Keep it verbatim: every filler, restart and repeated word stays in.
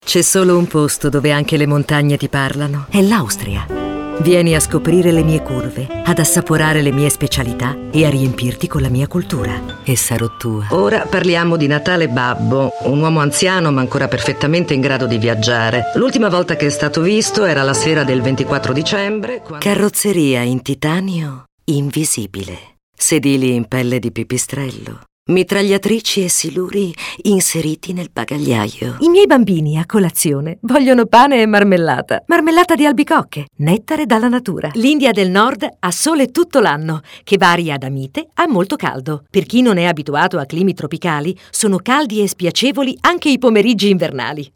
C'è solo un posto dove anche le montagne ti parlano. È l'Austria. Vieni a scoprire le mie curve, ad assaporare le mie specialità e a riempirti con la mia cultura. E sarò tua. Ora parliamo di Natale Babbo, un uomo anziano ma ancora perfettamente in grado di viaggiare. L'ultima volta che è stato visto era la sera del ventiquattro dicembre. Quando... Carrozzeria in titanio invisibile. Sedili in pelle di pipistrello. Mitragliatrici e siluri inseriti nel bagagliaio. I miei bambini a colazione vogliono pane e marmellata. Marmellata di albicocche, nettare dalla natura. L'India del Nord ha sole tutto l'anno, che varia da mite a molto caldo. Per chi non è abituato a climi tropicali, sono caldi e spiacevoli anche i pomeriggi invernali.